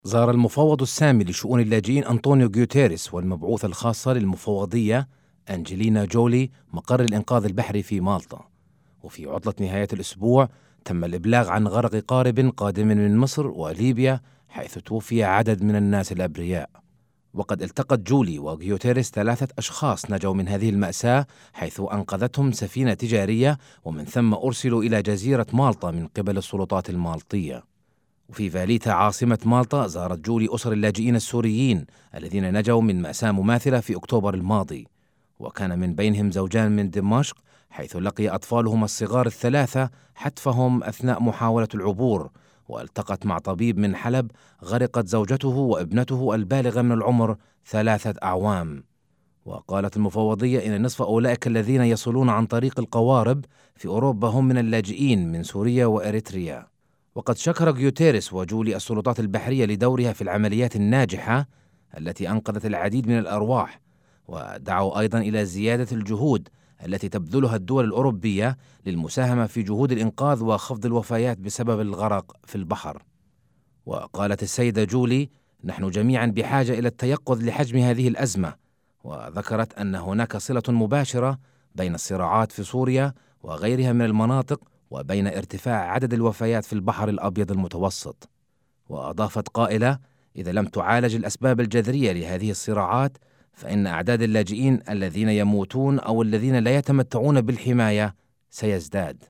زار المفوض السامي لشؤون اللاجئين أنطونيو غيوتيريس والمبعوثة الخاصة للمفوضية أنجلينا جولي مقر الإنقاذ البحري في مالطا. وفي عطلة نهاية الأسبوع تم الإبلاغ عن غرق قارب قادم من مصر وليبيا، حيث توفي عدد من الناس الأبرياء. وقد التقت جولي وغيوتيريس 3 أشخاص نجوا من هذه المأساة، حيث أنقذتهم سفينة تجارية، ومن ثم أرسلوا إلى جزيرة مالطا من قبل السلطات المالطية. وفي فاليتا عاصمة مالطا زارت جولي أسر اللاجئين السوريين الذين نجوا من مأساة مماثلة في أكتوبر الماضي، وكان من بينهم زوجان من دمشق، حيث لقي أطفالهما الصغار ال3 حتفهم أثناء محاولة العبور. والتقت مع طبيب من حلب غرقت زوجته وابنته البالغة من العمر 3 أعوام. وقالت المفوضية إن نصف أولئك الذين يصلون عن طريق القوارب في أوروبا هم من اللاجئين من سوريا وإريتريا. وقد شكر غيوتيريس وجولي السلطات البحرية لدورها في العمليات الناجحة التي أنقذت العديد من الأرواح، ودعوا أيضا إلى زيادة الجهود التي تبذلها الدول الأوروبية للمساهمة في جهود الإنقاذ وخفض الوفيات بسبب الغرق في البحر. وقالت السيدة جولي: نحن جميعا بحاجة إلى التيقظ لحجم هذه الأزمة. وذكرت أن هناك صلة مباشرة بين الصراعات في سوريا وغيرها من المناطق وبين ارتفاع عدد الوفيات في البحر الأبيض المتوسط. وأضافت قائلة: إذا لم تعالج الأسباب الجذرية لهذه الصراعات، فإن أعداد اللاجئين الذين يموتون أو الذين لا يتمتعون بالحماية سيزداد.